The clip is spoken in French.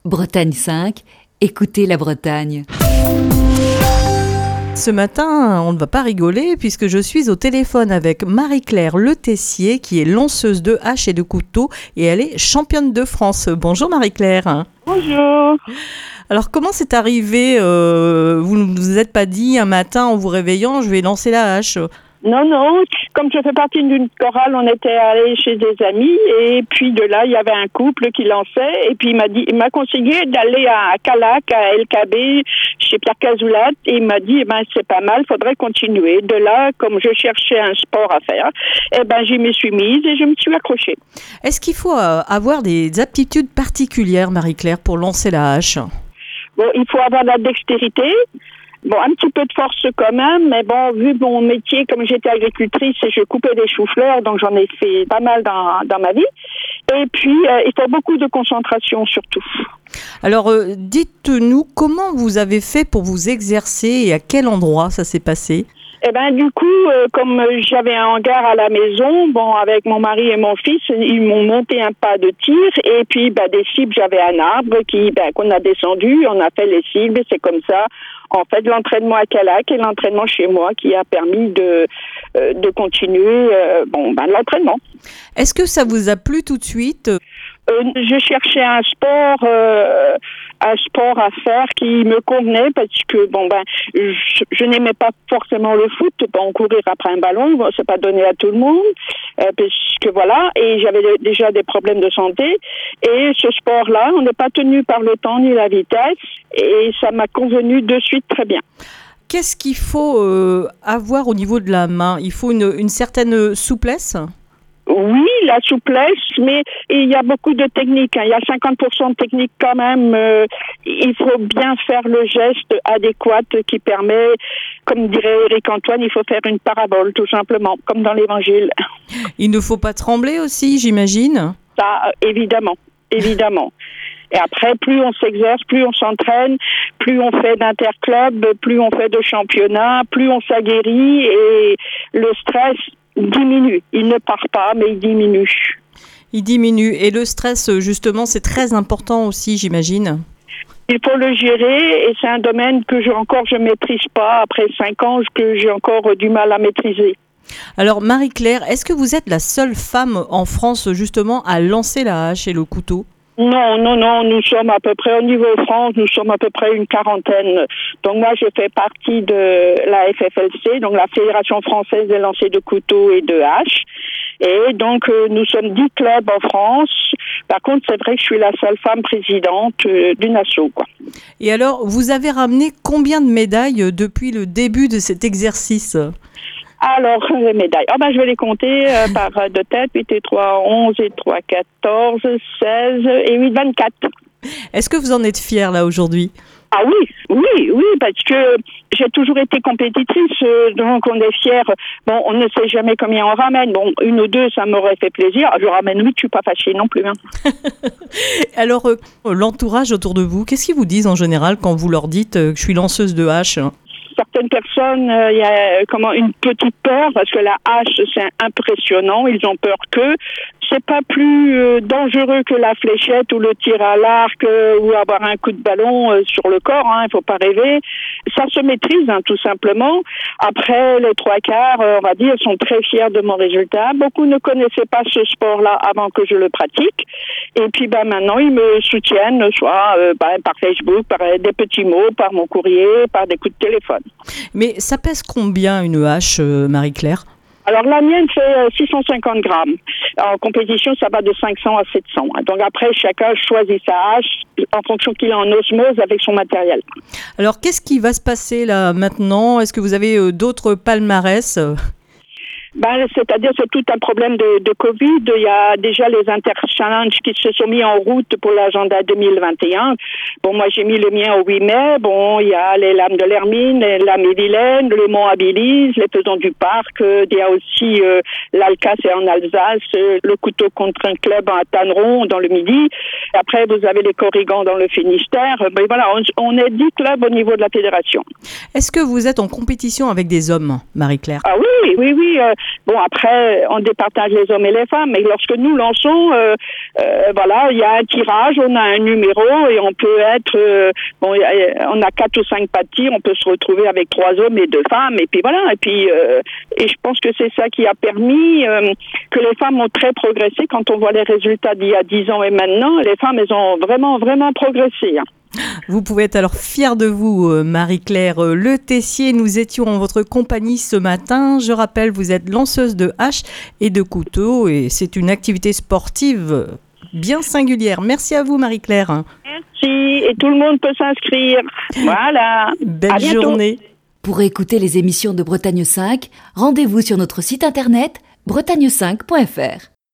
Bretagne 5, écoutez la Bretagne. Ce matin, on ne va pas rigoler puisque je suis au téléphone avec Marie-Claire Le Tessier qui est lanceuse de haches et de couteaux et elle est championne de France. Bonjour Marie-Claire. Bonjour. Alors comment c'est arrivé vous ne vous êtes pas dit un matin en vous réveillant je vais lancer la hache? Non, comme je fais partie d'une chorale, on était allé chez des amis et puis de là, il y avait un couple qui lançait et puis il m'a conseillé d'aller à Calac, à LKB, chez Pierre Cazoulat et il m'a dit, c'est pas mal, faudrait continuer. De là, comme je cherchais un sport à faire, j'y me suis mise et je me suis accrochée. Est-ce qu'il faut avoir des aptitudes particulières, Marie-Claire, pour lancer la hache? Bon, il faut avoir de la dextérité. Bon, un petit peu de force quand même, mais bon, vu mon métier, comme j'étais agricultrice et je coupais des choux-fleurs, donc j'en ai fait pas mal dans ma vie. Et puis, il faut beaucoup de concentration surtout. Alors, dites-nous comment vous avez fait pour vous exercer et à quel endroit ça s'est passé? Du coup, comme j'avais un hangar à la maison, avec mon mari et mon fils, ils m'ont monté un pas de tir et puis des cibles, j'avais un arbre qu'on a descendu, on a fait les cibles et c'est comme ça. En fait, l'entraînement à Calac et l'entraînement chez moi qui a permis de continuer l'entraînement. Est-ce que ça vous a plu tout de suite? Je cherchais un sport à faire qui me convenait parce que je n'aimais pas forcément le foot. Courir après un ballon, c'est pas donné à tout le monde et j'avais déjà des problèmes de santé et ce sport-là, on n'est pas tenu par le temps ni la vitesse et ça m'a convenu de suite très bien. Qu'est-ce qu'il faut avoir au niveau de la main? Il faut une certaine souplesse? Oui, la souplesse, mais il y a beaucoup de techniques. Il y a 50% de technique quand même. Il faut bien faire le geste adéquat qui permet, comme dirait Éric Antoine, il faut faire une parabole, tout simplement, comme dans l'Évangile. Il ne faut pas trembler aussi, j'imagine? Ça, évidemment. Et après, plus on s'exerce, plus on s'entraîne, plus on fait d'interclubs, plus on fait de championnats, plus on s'aguerrit et le stress diminue. Il ne part pas, mais il diminue. Il diminue. Et le stress, justement, c'est très important aussi, j'imagine. Il faut le gérer et c'est un domaine que je maîtrise pas. Après 5 ans, que j'ai encore du mal à maîtriser. Alors, Marie-Claire, est-ce que vous êtes la seule femme en France, justement, à lancer la hache et le couteau? Non, nous sommes à peu près, au niveau France, nous sommes à peu près une quarantaine. Donc moi, je fais partie de la FFLC, donc la Fédération Française des Lancers de Couteaux et de Haches. Et donc, nous sommes 10 clubs en France. Par contre, c'est vrai que je suis la seule femme présidente d'une asso, quoi. Et alors, vous avez ramené combien de médailles depuis le début de cet exercice? Alors, les médailles. Je vais les compter par de tête. 8 et 3, 11 et 3, 14, 16 et 8, 24. Est-ce que vous en êtes fière, là, aujourd'hui? Ah oui, parce que j'ai toujours été compétitrice, donc on est fiers. Bon, on ne sait jamais combien on ramène. Bon, 1 ou 2, ça m'aurait fait plaisir. Je ramène 8, je suis pas fâchée non plus. Alors, l'entourage autour de vous, qu'est-ce qu'ils vous disent en général quand vous leur dites que je suis lanceuse de hache? Certaines personnes, il y a une petite peur parce que la hache, c'est impressionnant. Ils ont peur que c'est pas plus dangereux que la fléchette ou le tir à l'arc ou avoir un coup de ballon sur le corps. Il faut pas rêver. Ça se maîtrise, tout simplement. Après, les 3/4, on va dire, sont très fiers de mon résultat. Beaucoup ne connaissaient pas ce sport-là avant que je le pratique. Et puis, maintenant, ils me soutiennent, soit par Facebook, par des petits mots, par mon courrier, par des coups de téléphone. Mais ça pèse combien une hache, Marie-Claire? Alors la mienne fait 650 grammes. En compétition, ça va de 500 à 700. Donc après, chacun choisit sa hache en fonction qu'il est en osmose avec son matériel. Alors qu'est-ce qui va se passer là maintenant? Est-ce que vous avez d'autres palmarès? C'est-à-dire c'est tout un problème de Covid. Il y a déjà les inter-challenges qui se sont mis en route pour l'agenda 2021. Bon, moi j'ai mis le mien au 8 mai. Bon, il y a les lames de l'Hermine, les lames et Vilaine, le Mont Abilise, les Faisans du Parc. Il y a aussi l'Alca, c'est en Alsace, le couteau contre un club à Tanneron dans le Midi. Après, vous avez les Corrigans dans le Finistère. Voilà, on est 10 clubs au niveau de la fédération. Est-ce que vous êtes en compétition avec des hommes, Marie-Claire? Ah oui. Bon, après, on départage les hommes et les femmes, mais lorsque nous lançons, voilà, il y a un tirage, on a un numéro et on peut être, bon, on a 4 ou 5 parties, on peut se retrouver avec 3 hommes et 2 femmes, et puis voilà, et puis, et je pense que c'est ça qui a permis que les femmes ont très progressé. Quand on voit les résultats d'il y a 10 ans et maintenant, les femmes, elles ont vraiment, vraiment progressé. Vous pouvez être alors fière de vous, Marie-Claire Le Tessier. Nous étions en votre compagnie ce matin. Je rappelle, vous êtes lanceuse de haches et de couteaux et c'est une activité sportive bien singulière. Merci à vous, Marie-Claire. Merci, et tout le monde peut s'inscrire. Voilà. Belle journée. Pour écouter les émissions de Bretagne 5, rendez-vous sur notre site internet bretagne5.fr.